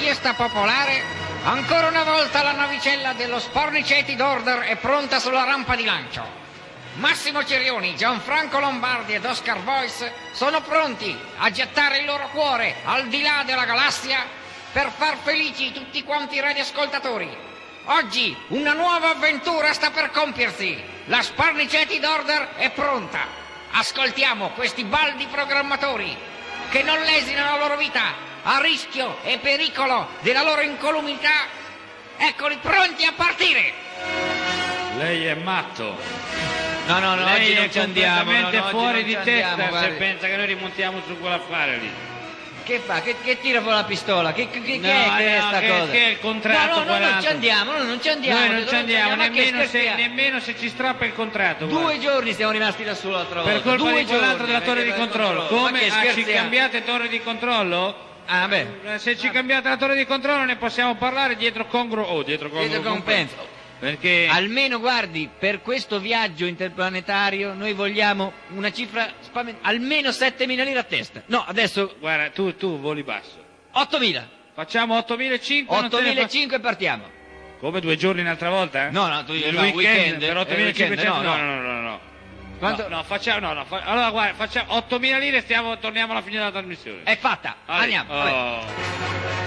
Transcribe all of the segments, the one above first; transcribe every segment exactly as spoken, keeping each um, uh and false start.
richiesta popolare, ancora una volta la navicella dello Sparniceti d'Order è pronta sulla rampa di lancio. Massimo Cerioni, Gianfranco Lombardi ed Oscar Voice sono pronti a gettare il loro cuore al di là della galassia per far felici tutti quanti i radioascoltatori. Oggi una nuova avventura sta per compiersi. La Sparniceti d'Order è pronta. Ascoltiamo questi baldi programmatori che non lesino la loro vita a rischio e pericolo della loro incolumità. Eccoli pronti a partire. Lei è matto. No, no, no, Lei oggi non è ci andiamo. completamente No, no, fuori oggi di non ci testa andiamo, se guardi. pensa che noi rimontiamo su quell'affare lì. Che fa? Che, che tira fuori la pistola? Che, che, che No, è, che è no, sta che- cosa? che è il contratto No, no, no, quaranta. non ci andiamo, no, non ci andiamo. Noi non ci andiamo, ma che nemmeno se, scherziamo? nemmeno se ci strappa il contratto. Due guarda. giorni siamo rimasti da solo l'altra volta. Per colpa Due di quell'altro giorni, della torre di perché- controllo. Ma Come? che Ah, ci scherziamo? cambiate torre di controllo? Ah, beh. Eh, Se ci cambiate la torre di controllo ne possiamo parlare dietro congruo o dietro congruo Vedo compenso. Perché Almeno, guardi, per questo viaggio interplanetario noi vogliamo una cifra spaventosa. Almeno settemila lire a testa. No, adesso guarda, tu, tu voli basso. ottomila. Facciamo ottomilacinquecento. non te ne fa- ottomilacinquecento e partiamo. Come due giorni un'altra volta? No, no, tu il no, weekend, weekend, per eh, ottomilacinquecento. weekend, No, no, no, no, no, no. Quanto- No, no, facciamo, no, no, fa- allora guarda, facciamo ottomila lire e stiamo, torniamo alla fine della trasmissione. È fatta. Vai. Andiamo. vabbè. Oh.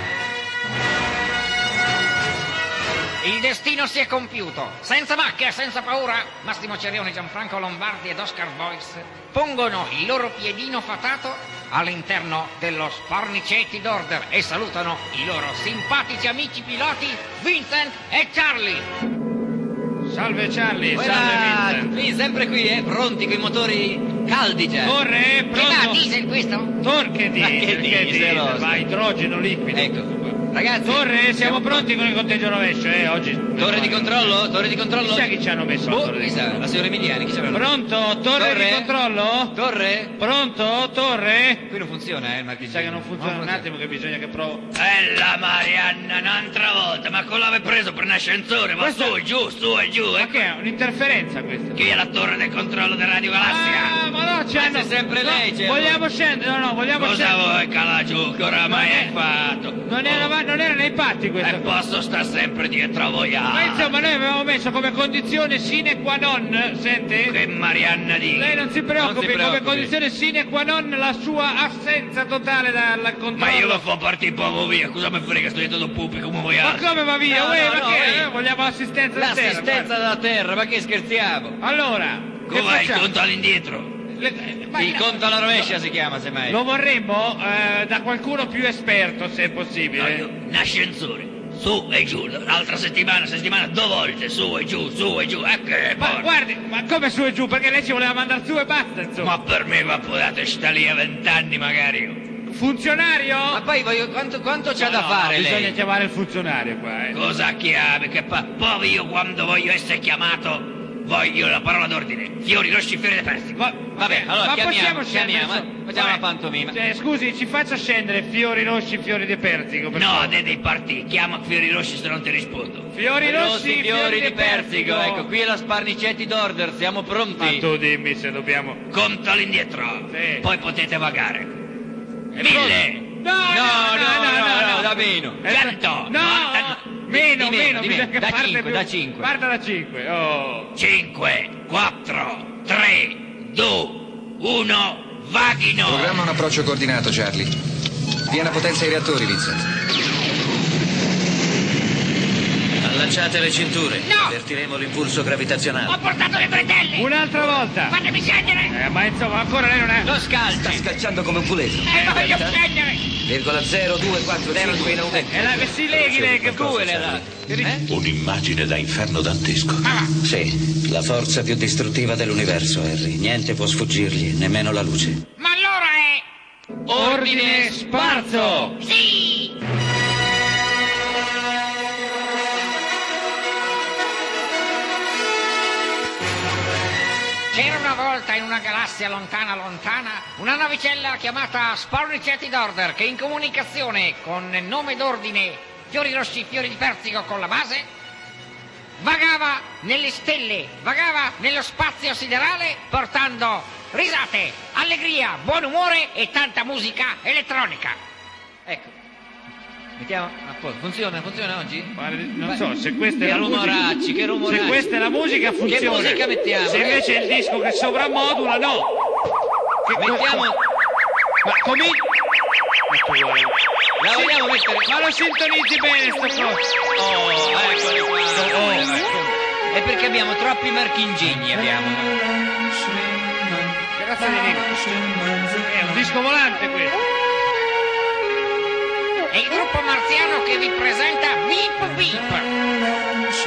Il destino si è compiuto. Senza macchia, senza paura, Massimo Cerioni, Gianfranco Lombardi ed Oscar Voice pongono il loro piedino fatato all'interno dello Sparniceti d'Order e salutano i loro simpatici amici piloti Vincent e Charlie. Salve Charlie, Quella- salve Vincent. Sì, sempre qui, eh, pronti con i motori caldi già. Corre, eh, Che va, pronto? diesel questo? Tor che Ma che diesel, che diesel, diesel, Oscar? va idrogeno liquido. Ecco. Ragazzi, Torre, siamo pronti con il conteggio rovescio, eh, oggi. Torre di controllo? Torre di controllo? Chissà chi ci hanno messo la Oh, torre di chissà, controllo. la signora Emiliani, chi ci aveva Pronto? Torre, Torre? di controllo? Torre? Pronto? Torre? Qui non funziona, eh, il marchingino. Chissà che non funziona, un attimo che bisogna che provo. Bella Marianna, un'altra volta, ma con l'ave preso per un ascensore, ma Questo- su e giù, su e giù, Ma eh. che è? Un'interferenza questa? Chi è la torre del controllo di Radio Galassia? Ah, ma no, ci Ma hanno... c'è sempre no, lei, c'è- vogliamo scendere, no, no, vogliamo Cosa scendere. vuoi, Calagiù, che oramai Non è- hai fatto? Non era, ma- non era nei patti E questa cosa. posso sta sempre dietro a voi, ah. Ma insomma, noi avevamo messo come condizione sine qua non, sente? Che Marianna di... Lei non si preoccupi, Non si come preoccupi. condizione sine qua non la sua assenza totale dal controllo. Ma io lo fa partire poco via, cosa mi frega, sto dietro pupi come voi Ma altri. come va via? No, Uè, no, ma no, che? uè. Noi vogliamo l'assistenza da terra. L'assistenza dalla terra, ma che scherziamo? guarda. Allora, che Come vai, facciamo? conto all'indietro? Le- ma- Il conto alla rovescia si chiama, semmai. Lo vorremmo eh, da qualcuno più esperto, se è No, possibile. io, un ascensore, su e giù, l'altra settimana, settimana, due volte, su e giù, su e giù, ecco che Ma porca. guardi, ma come su e giù? Perché lei ci voleva mandare su e basta, insomma. Ma per me va potete stare lì a vent'anni magari. Funzionario? Ma poi voglio, quanto, quanto c'ha No, da no, fare bisogna lei? chiamare il funzionario qua, eh. Cosa chiami? Che pa- poi io quando voglio essere chiamato voglio la parola d'ordine. Fiori rossi, fiori di persico. Va- Vabbè, allora ma chiamiamo, possiamo scendere? chiamiamo, su- eh. Facciamo Vai. la pantomima. Cioè, scusi, ci faccia scendere fiori rossi, fiori di persico. per No, favore. ne devi partire. Chiama fiori rossi se non ti rispondo. Fiori rossi, fiori di persico. Ecco, qui è la Sparniceti d'Order, siamo Ma pronti. tu dimmi se dobbiamo... Conto all'indietro. Sì. Poi potete vagare. Mille. No, No, no, no, no, da meno. Eh, Cento. No, Novanta- meno, di meno, meno, di bisogna meno. che Da parte cinque, più- da cinque. Parta da cinque, oh. Cinque, quattro, tre, due, uno, vaghino. Programma un approccio coordinato, Charlie. Piena potenza ai reattori, Vincent. Allacciate le cinture. No! Avvertiremo l'impulso gravitazionale. Ho portato le bretelle! Un'altra volta. Fatemi scendere! Eh, ma insomma, ancora lei non è... Lo scalci. Scacciando come un puledro. Eh, voglio scendere! Virgola zero due quattro cinque in aumento. Eh, la, si leghi lei che Due le ha dato. Eh? Un'immagine da inferno dantesco. Sì, la forza più distruttiva dell'universo, Harry. Niente può sfuggirgli, nemmeno la luce. Ma allora è... Ordine sparso! Sì! C'era una volta in una galassia lontana lontana una navicella chiamata Sparniceti d'Order che in comunicazione con il nome d'ordine Fiori Rossi, Fiori di Persico con la base vagava nelle stelle, vagava nello spazio siderale portando risate, allegria, buon umore e tanta musica elettronica. Ecco. Mettiamo a posto. Funziona, funziona oggi? Guarda, non so se questa è Che la musica. rumoracci, che rumoracci. Se questa è la musica funziona. Che musica mettiamo? Se invece è il disco che soprammodula, no. Che Mettiamo. Ma come? La vogliamo mettere? Ma lo sintonizzi bene sto coso. Oh, eccole qua. Oh, È perché abbiamo troppi marchingegni, abbiamo. che razza di disco? È un disco volante questo. È il gruppo marziano che vi presenta Vip Vip.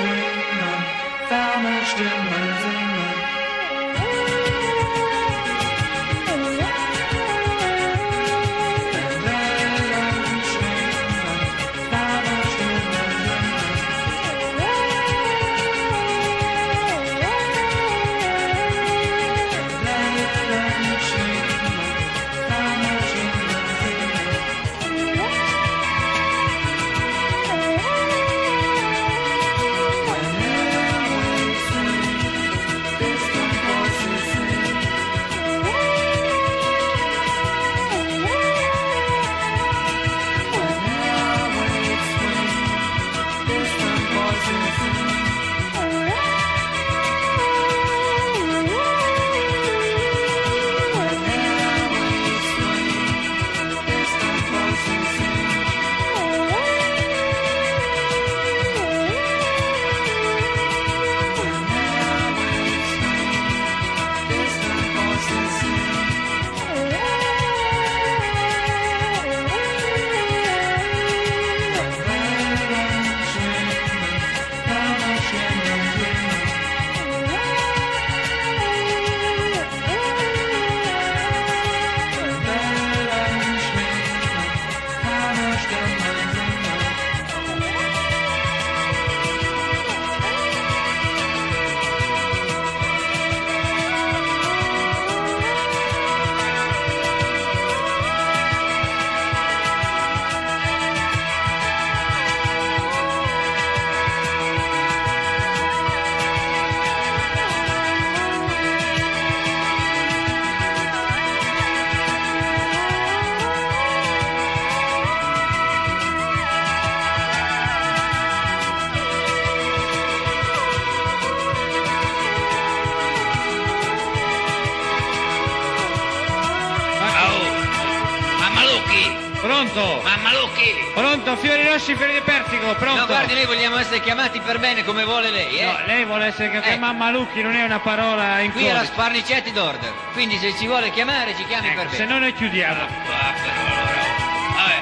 Pronto? Mamma Lucchi! Pronto, fiori rossi, fiori di persico, pronto? No, guardi, noi vogliamo essere chiamati per bene come vuole lei, eh? No, lei vuole essere chiamata Ecco. Mamma Lucchi, non è una parola in Qui è la codice. Sparnicetti d'Order. Quindi se ci vuole chiamare, ci chiami per Ecco, se bene. no noi chiudiamo. Ah, però allora.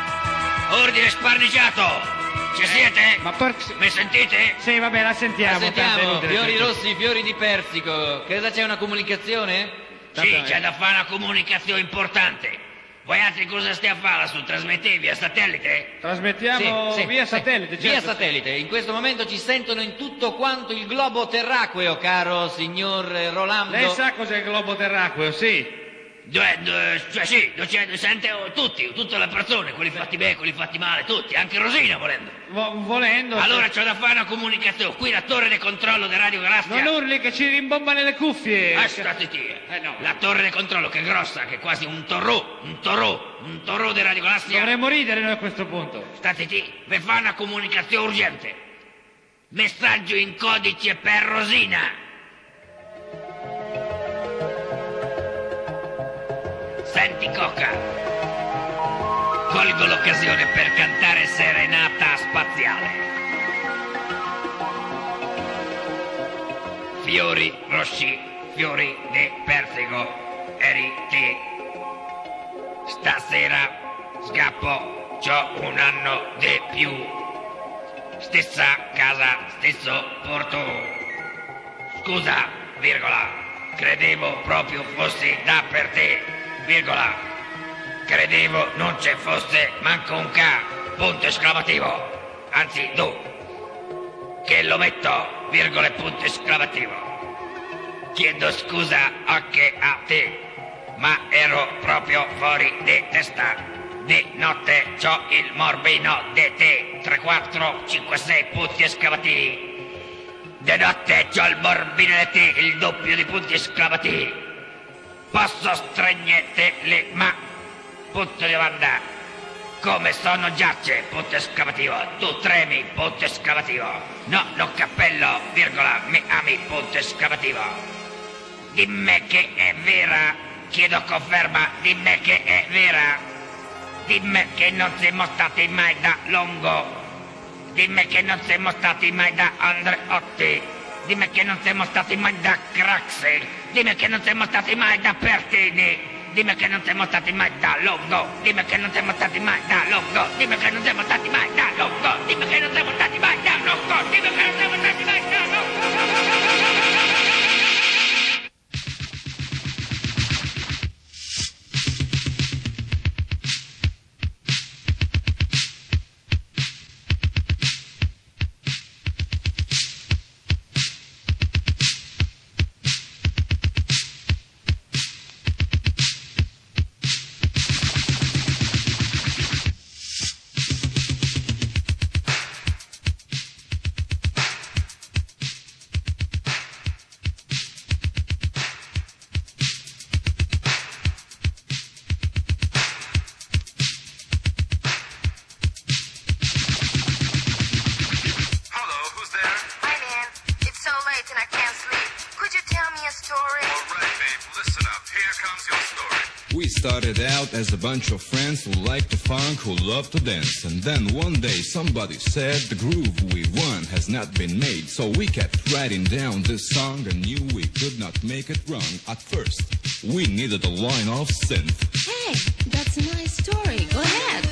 Vabbè. Ordine sparniciato! Ci siete? Ma per... Mi sentite? Sì, vabbè, la sentiamo. Ma tanto è sentiamo, inutile fiori sentire. rossi, fiori di persico. Credo c'è una comunicazione? Sì, c'è da fare una comunicazione importante. Voi altri cosa state a fare lassù? Trasmettete via satellite? Trasmettiamo Sì, sì, via sì. satellite, Via certo. satellite. In questo momento ci sentono in tutto quanto il globo terracqueo, caro signor Rolando. Lei sa cos'è il globo terracqueo, sì? Dove, dove, cioè sì, dove c'è, dove sente oh, tutti, tutte le persone, quelli fatti bene, quelli fatti male, tutti, anche Rosina volendo. Vo- volendo. Allora c'ho da fare una comunicazione, qui la torre di controllo di Radio Galassia. Non urli che ci rimbomba nelle cuffie. Ah, state tie. Eh, no. La torre di controllo che è grossa, che è quasi un torrò, un torrò, un torrò di Radio Galassia. Dovremmo ridere noi a questo punto. State tie, vi fa una comunicazione urgente. Messaggio in codice per Rosina. Senti Coca, colgo l'occasione per cantare Serenata Spaziale. Fiori rossi, fiori di persico, eri te. Stasera scappo, c'ho un anno di più. Stessa casa, stesso porto. Scusa, virgola, credevo proprio fossi da per te. Virgola, credevo non ci fosse manco un K, punto esclamativo, anzi tu, che lo metto, virgola e punto esclamativo. Chiedo scusa anche a te, ma ero proprio fuori di testa. Di notte c'ho il morbino di te, tre, quattro, cinque, sei punti esclamativi. Di notte c'ho il morbino di te, il doppio di punti esclamativi. Posso stregnete le ma, punto di domanda. come sono giace, ponte esclamativo. Tu tremi, ponte esclamativo. No, non cappello, virgola, mi ami, ponte esclamativo. Dimmi che è vera, chiedo conferma, dimmi che è vera. Dimmi che non siamo stati mai da Longo. Dimmi che non siamo stati mai da Andreotti. Dimmi che non siamo stati mai da Craxi. Dimmi che non siamo stati mai da Pertini. Dimmi che non siamo stati mai da Longo. Dimmi che non siamo stati mai da Longo. Dimmi che non siamo stati mai da Longo. Dimmi che non siamo stati mai da Longo. Dimmi che non siamo stati mai da Longo. Started out as a bunch of friends who liked to funk, who loved to dance. And then one day somebody said the groove we won has not been made. So we kept writing down this song and knew we could not make it wrong. At first, we needed a line of synth. Hey, that's a nice story. Go ahead.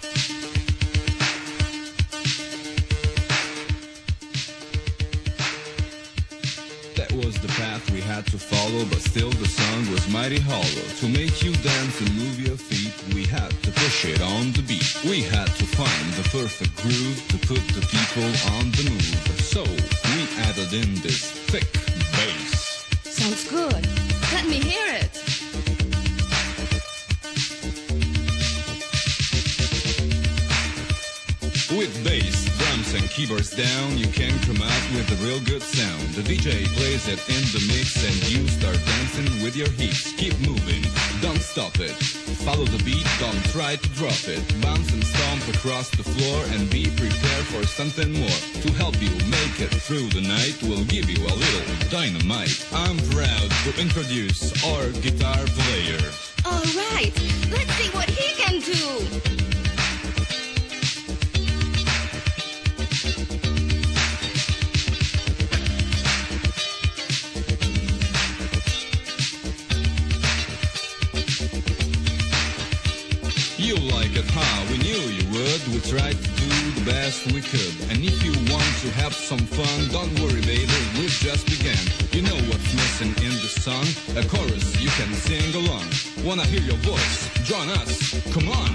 That was the path we had to follow, but still the song was mighty hollow. To make you dance and move your feet, we had to push it on the beat. We had to find the perfect groove to put the people on the move. So we added in this thick bass. Sounds good. Let me hear it. With bass, drums and keyboards down, you can come out with a real good sound. The D J plays it in the mix and you start dancing with your hips. Keep moving, don't stop it. Follow the beat, don't try to drop it. Bounce and stomp across the floor and be prepared for something more. To help you make it through the night, we'll give you a little dynamite. I'm proud to introduce our guitar player. All right, let's see what he can do. You like it, huh? We knew you would. We tried to do the best we could. And if you want to have some fun, don't worry, baby, we've just began. You know what's missing in the song? A chorus you can sing along. Wanna hear your voice? Join us. Come on.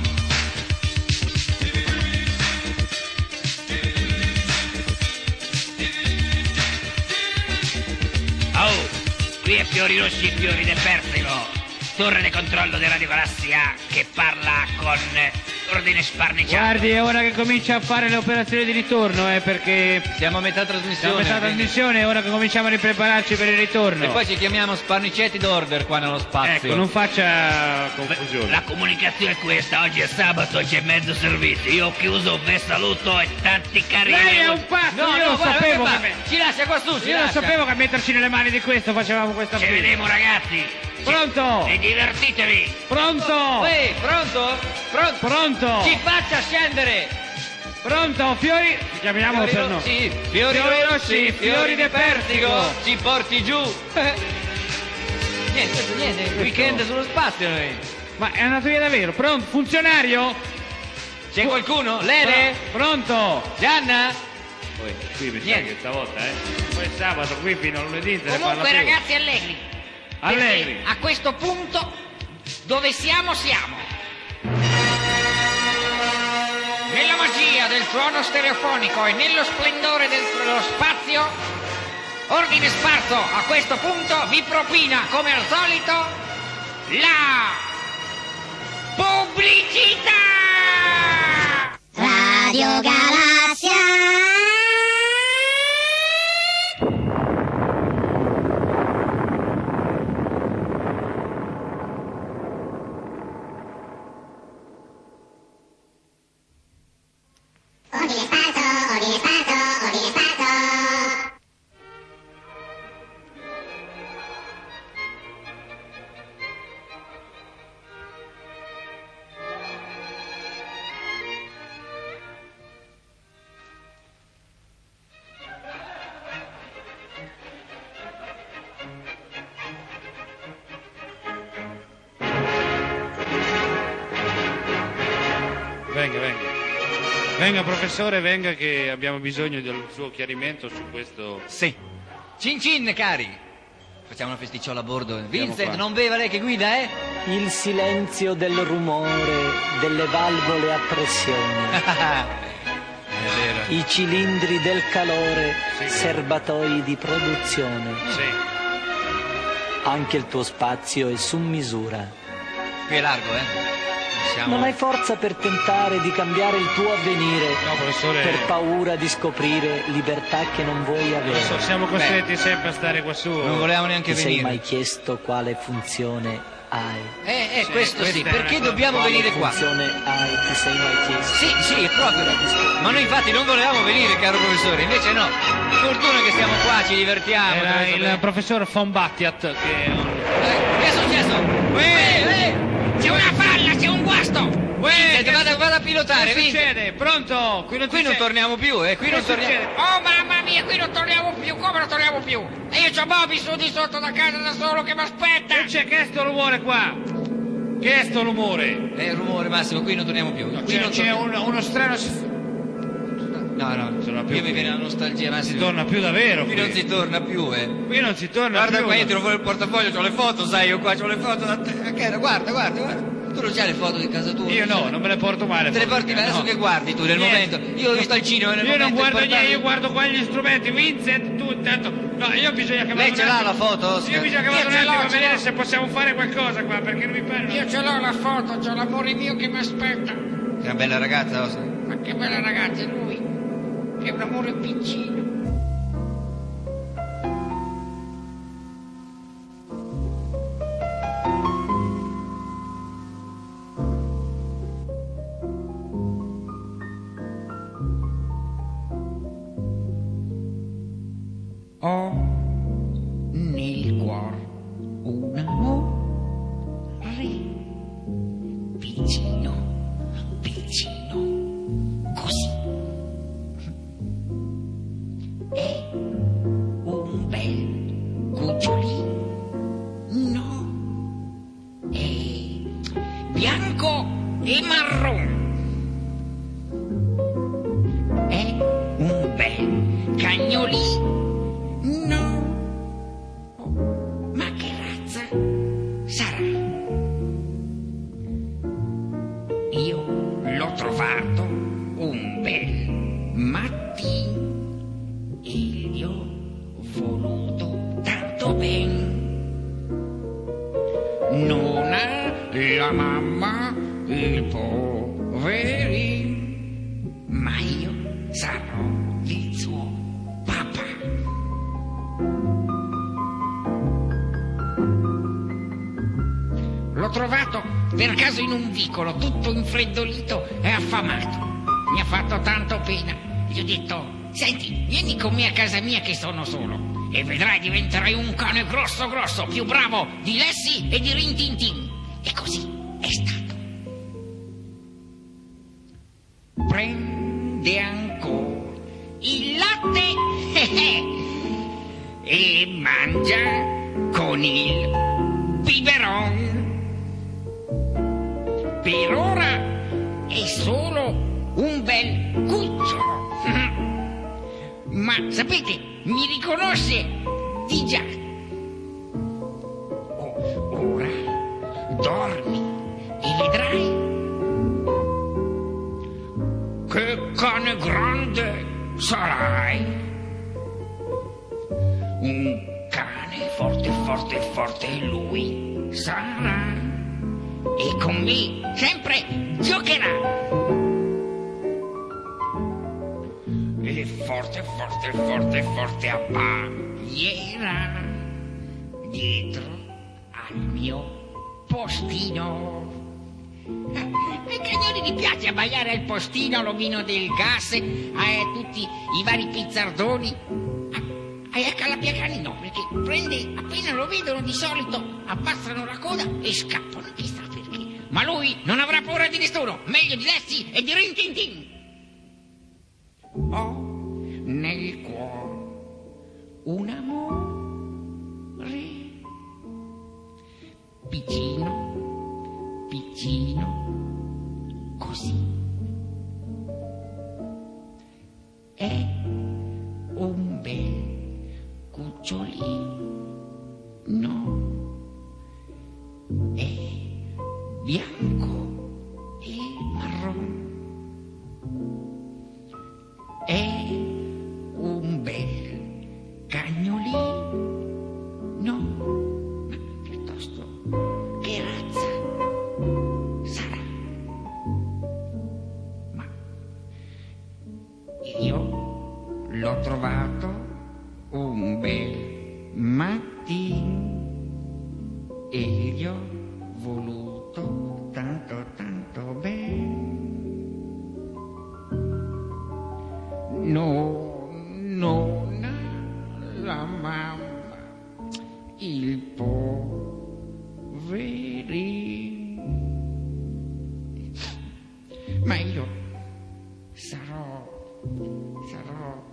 Oh, qui è Fiori Rossi, Fiori del Persico. Torre di controllo di Radio Galassia che parla con ordine sparniciato. Guardi, è ora che comincia a fare le operazioni di ritorno, eh, perché siamo a metà trasmissione. Siamo a metà quindi... trasmissione, è ora che cominciamo a riprepararci per il ritorno. E poi ci chiamiamo Sparnicetti d'Order qua nello spazio. Ecco, non faccia confusione. La comunicazione è questa, oggi è sabato, c'è mezzo servizio. Io ho chiuso, vi saluto e tanti carini. Lei è un pazzo, no, io no, lo guarda, sapevo guarda, che... Ci lascia qua su, ci Io lascia. lo sapevo che a metterci nelle mani di questo facevamo questa Ci fine. vediamo ragazzi. Pronto? E divertitevi. Pronto? Ehi, pronto? Pronto? Pronto? Ci faccia scendere. Pronto? Fiori? Chiamiamo Fiori per no. Rossi, Fiori, Fiori Rossi, Rossi, Fiori de Pertico, ci porti giù. Niente, niente, weekend sullo spazio noi. Ma è andato via davvero? Pronto? Funzionario? C'è qualcuno? Lele? Pronto? Gianna? Poi, qui mi sa Niente. che stavolta, eh. Poi sabato qui fino a lunedì se ne parla Comunque più. ragazzi allegri. Allegri. Perché a questo punto dove siamo siamo. Nella magia del suono stereofonico e nello splendore dello spazio, Ordine Sparso a questo punto vi propina come al solito la pubblicità! Radio Galassia. Venga professore, venga che abbiamo bisogno del suo chiarimento su questo. Sì. Cin cin, cari. Facciamo una festiciola a bordo. Vincent, qua. non beva lei che guida, eh? Il silenzio del rumore delle valvole a pressione. È vero. I cilindri del calore, Sì. serbatoi di produzione. Sì. Anche il tuo spazio è su misura. Qui è largo, eh? Siamo... Non hai forza per tentare di cambiare il tuo avvenire, No, professore. per paura di scoprire libertà che non vuoi avere. Professore, siamo costretti sempre a stare qua su. Non volevamo neanche Ti sei venire. mai chiesto quale funzione hai? Eh, eh, Sì, questo questa sì. è una Perché cosa- dobbiamo Quale venire qua? funzione hai? Ti sei mai chiesto? Sì, sì, proprio. Ma noi infatti non volevamo venire, caro professore, invece no. Fortuna che stiamo qua, ci divertiamo. Era adesso- il professor von Battiat che è un... Eh, che è successo? Eh, eh, C'è una falla, c'è un guasto! Vincent, vada, vada a pilotare, Che Vincent. succede? Pronto? Qui non, Qui non c'è- torniamo più, eh, qui Che non torniamo. succede? Oh mamma mia, qui non torniamo più, come non torniamo più? E io c'ho Bobby su di sotto da casa da solo che mi aspetta! Che c'è? Che è sto rumore qua? Che è sto rumore? È il rumore, Massimo, qui non torniamo più. Qui C'è, non c'è torniamo- un- uno strano... No, no, torna più io mi qui. viene la nostalgia, Si Massimo. torna più davvero Qui qui. non si torna più, eh. Qui non si torna Guarda più. qua, io tiro fuori il portafoglio, c'ho le foto, sai, io qua c'ho le foto da te. Che era? Guarda, guarda, guarda. Tu non c'hai le foto di casa tua? Io no, non me le porto mai. Te le porti adesso no. che guardi tu nel Niente. momento. Io l'ho visto al cinema nel Io momento. non guardo importante. niente, io guardo qua gli strumenti. Vincent, tu intanto... No, io bisogna che Lei vado ce un l'ha attimo- la foto, Oscar? Io bisogna che Io vado un ce l'ho, attimo a ce vedere l'ho. se possiamo fare qualcosa qua, perché non mi pare... Io ce l'ho la foto, c'ho l'amore mio che mi aspetta. È una bella ragazza, Oscar. Ma che bella ragazza è lui. È un amore piccino. Ho nel cuore un amore piccino, piccino, così. È un bel cucciolino, è bianco e marrone. È un bel cagnolino. Ma che razza sarà? Io l'ho trovato un bel mattino e gli ho voluto tanto bene. Non ha la mamma il poverino, ma io sarò il suo papà. L'ho trovato per caso in un vicolo, tutto infreddolito e affamato. Mi ha fatto tanto pena. Gli ho detto, senti, vieni con me a casa mia che sono solo. E vedrai diventerai un cane grosso grosso, più bravo di Lessi e di Rintintin. E così è stato. Prende ancora il latte e mangia con il biberon. Per ora è solo un bel cucciolo. Ma sapete, mi riconosce di già. O- ora dormi e vedrai che cane grande sarai. Un cane forte, forte, forte lui sarà. E con me sempre giocherà. E forte, forte, forte, forte abbaierà dietro al mio postino. Ai cagnoli gli piace abbaiare al postino, all'omino del gas, a tutti i vari pizzardoni. E ecco alla Piacani no, perché prende, appena lo vedono di solito, abbassano la coda e scappano, chissà perché. Ma lui non avrà paura di nessuno, meglio di Lessi e di Rintintin. Ho nel cuore un amore piccino, piccino, così. è un bel cucciolino, è bianco e marrone, è un bel cagnolino, ma piuttosto che razza sarà? Ma io l'ho trovato un bel mattino e gli ho voluto tanto tanto bene. No, non la mamma, il poverino. Ma io sarò, sarò,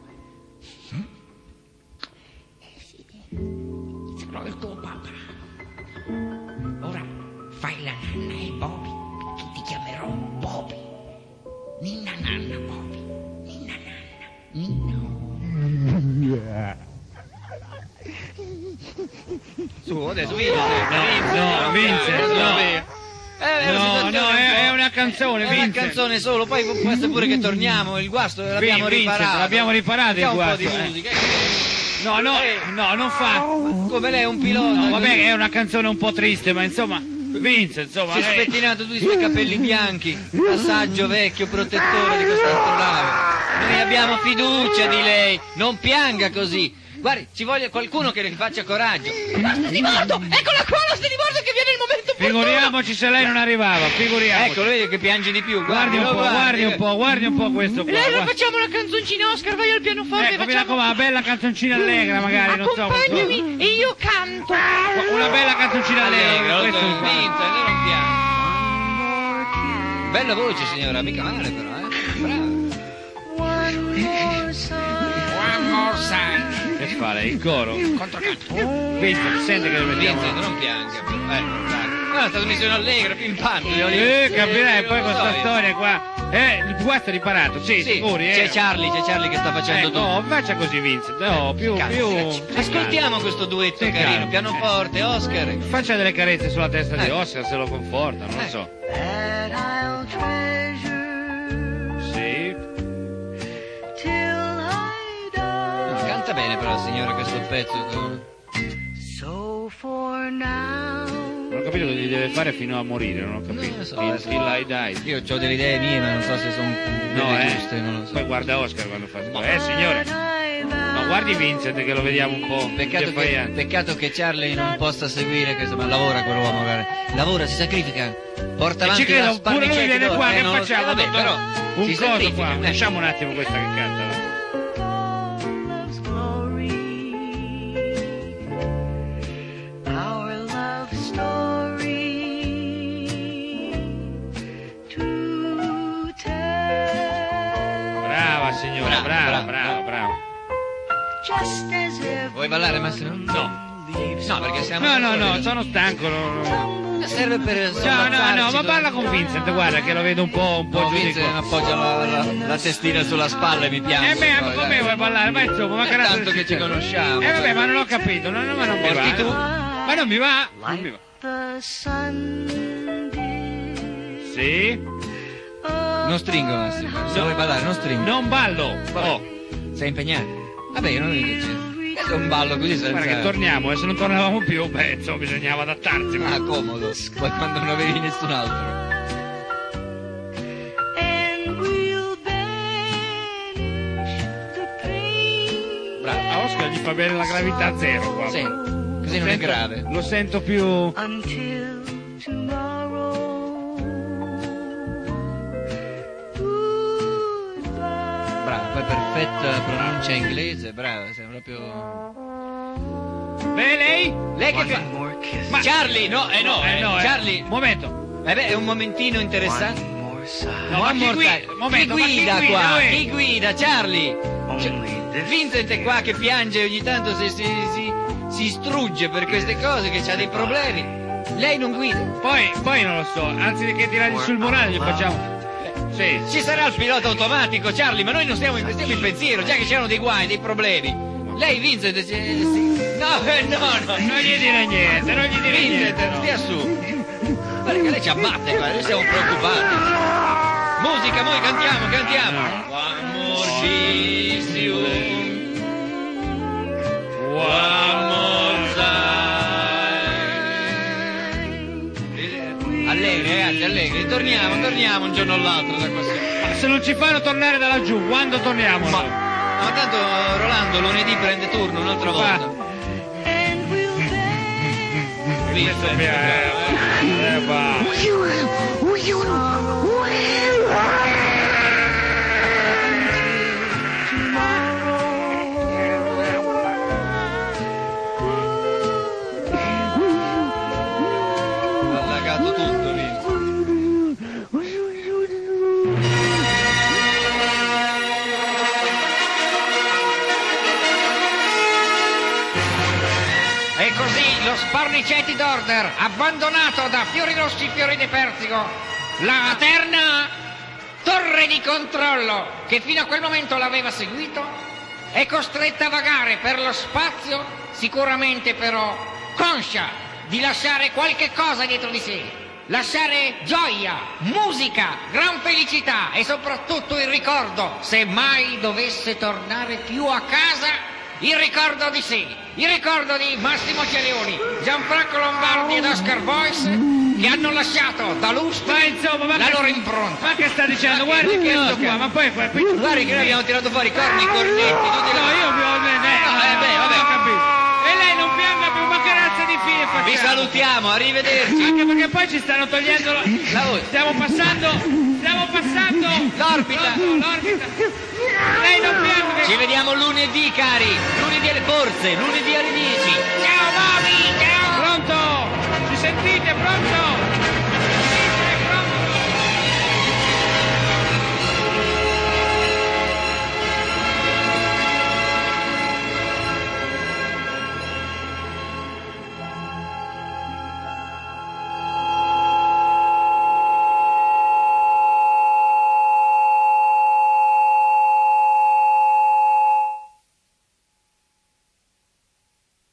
eh sì, sarò il tuo papà. Ora fai la nanna e Bobby, che ti chiamerò Bobby. Ninna nanna Bobby, ninna nanna, ninna. Su, adesso Vince. No, Vince, no. Eh, No, no, è, è una canzone, È Vince. una canzone solo, poi può essere pure che torniamo, il guasto l'abbiamo Vince, riparato. l'abbiamo riparato il Mettiamo guasto, un po' eh. di musica. No, no, no, non fa. Come lei è un pilota. No, vabbè, è una canzone un po' triste, ma insomma, Vince, insomma. Si è lei- spettinato tutti i suoi capelli bianchi, passaggio vecchio protettore di questa astronave. Noi abbiamo fiducia di lei, non pianga così. Guardi, ci vuole qualcuno che le faccia coraggio. L'asta di bordo! Eccola qua l'asta di bordo che viene il momento opportuno! Figuriamoci se lei non arrivava, figuriamoci. Ecco, vedi che piange di più. Guardi un po', guardi un po', guardi un po' questo qua. E allora guardi. facciamo una canzoncina, Oscar, vai al pianoforte. Ecco, mi facciamo... raccomando, una bella canzoncina allegra magari, non so. Accompagnami e io canto. Una bella canzoncina allegra, questo è il fatto. Vinta, non piange. Bella voce, signora, mica male però, eh. Brava. One more sign. Che fa lei? Il coro? Controcanto. Vince, sente che lo mettiamo. Vincent, non pianga però, eh. Dai. No, è stata una missione allegra, pimpante. Eh, capirai, poi con questa storia qua. Eh, il guasto è riparato, sì, Sì, sicuri, eh. c'è Charlie, c'è Charlie che sta facendo Ecco, tutto. no, faccia così, Vincent. No, più, Cazzo, più. ascoltiamo questo duetto Sì, carino, calmo. pianoforte, Oscar. Faccia delle carezze sulla testa di Ecco. Oscar se lo conforta, non lo so. Sì. No, canta bene però la signora questo pezzo. Non ho capito cosa gli deve fare fino a morire, non ho capito. Non lo so, Till, adesso- till I die. Io ho delle idee mie, ma non so se sono No, eh. giuste, non lo so. Poi guarda Oscar quando fa. Eh, signore. No, guardi Vincent che lo vediamo un po'. Peccato che, defiant. peccato che Charlie non possa seguire questo, ma lavora quell'uomo, guarda. Lavora, si sacrifica, porta E avanti ci credo, la pure lui sparricetta viene d'oro, qua, eh, che non lo so, facciamo? vabbè, Dottore? però Un si coso sacrifica, qua. eh. Lasciamo un attimo questa che canta. va. Brava signora, brava, brava, brava. Vuoi ballare, Massimo? No. No, perché siamo... No, no, no, sono stanco. No, no. Serve per... No, no, no, ma parla con Vincent, guarda che lo vedo un po', un po' No, giù di Vincent qua. appoggia la, la, la testina sulla spalla e mi piange. Eh beh, poi, con dai. me vuoi ballare? Ma insomma, ma Eh, cazzo tanto di che ci succede? conosciamo. Eh vabbè, ma non ho capito, no, no, ma non mi Porti va. tu? Ma non mi va. Non mi va. Sì? Non stringo, Massimo. Se No. vuoi ballare, non stringo. Non ballo. Oh, Sei impegnato? Vabbè, io non dico che c'è. È un ballo così senza... guarda che torniamo, e se non tornavamo più, beh, insomma, bisognava adattarsi. ma- Ah, comodo. Poi quando non avevi nessun altro. Bravo. A Oscar gli fa bene la gravità zero qua. Sì, così non è Sento- grave. Lo sento più... Bravo, poi perfetta pronuncia inglese, bravo, sei proprio... Beh, lei? Lei che fa? Ma Charlie, no, eh no, Eh no, eh. Charlie. Momento. Eh beh, è un momentino interessante. No, ma One chi more gui- time. momento, chi ma chi guida guida, qua? uè? Chi guida, Charlie? Cioè, Vincent è qua che piange ogni tanto, si, si, si, si strugge per queste cose, che ha dei problemi. Lei non guida. Poi, poi non lo so, anziché tirargli sul morale gli facciamo... Sì. Ci sarà il pilota automatico, Charlie, ma noi non stiamo, stiamo in pensiero, già che c'erano dei guai, dei problemi. Lei, Vincent, eh, sì. No, eh, no, no. Non gli dire niente, non gli dire Vincent, niente. stia su. Guarda che lei ci abbatte, guarda, noi siamo preoccupati. Musica, noi cantiamo, cantiamo. One more kiss you. One more time. Allegri, ragazzi, allegri. Torniamo, torniamo un giorno o l'altro da qua. Ma se non ci fanno tornare da laggiù, quando torniamo? Ma, ma tanto Rolando lunedì prende turno un'altra volta. Vincent, eh, eh, va. Ha allagato tutto, Vincent. E così lo Sparniceti d'Order, abbandonato da Fiori Rossi Fiori de Persico, la eterna torre di controllo che fino a quel momento l'aveva seguito, è costretta a vagare per lo spazio, sicuramente però conscia di lasciare qualche cosa dietro di sé, lasciare gioia, musica, gran felicità e soprattutto il ricordo, se mai dovesse tornare più a casa, il ricordo di sé, il ricordo di Massimo Cerioni, Gianfranco Lombardi ed Oscar Boyce, che hanno lasciato da lustro Ma insomma, ma la che, loro impronta. ma che sta dicendo? Guardi che sto qua, ma poi qua, qui, Guardi che noi abbiamo tirato fuori corni, cornetti, tutti no, io vi ho eh, eh, beh, vabbè. ho capito. E lei non pianga più, ma che razza di fine facciamo? Vi salutiamo, arrivederci. Anche perché poi ci stanno togliendo la... La voce. Stiamo passando, stiamo passando L'orbita. l'orbita. Lei non pianga. Ci vediamo lunedì, cari. Lunedì alle forze, lunedì alle dieci. Ciao Bobby, ciao! Pronto? Ci sentite? Pronto?